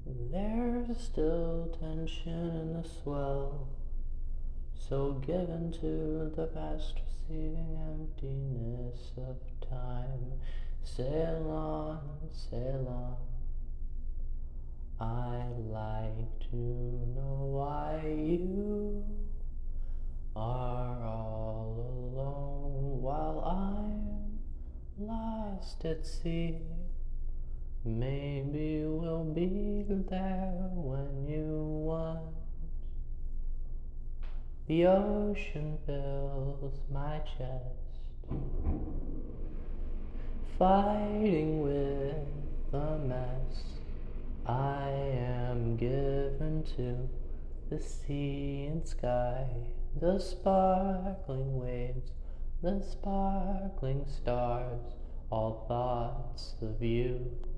There's still tension in the swell, so given to the vast receiving emptiness of time. Sail on, sail on. I'd like to know why you are all alone while I'm lost at sea. Maybe we'll be there when you want. The ocean fills my chest, fighting with the mess I am given to the sea and sky, the sparkling waves, the sparkling stars, all thoughts of you.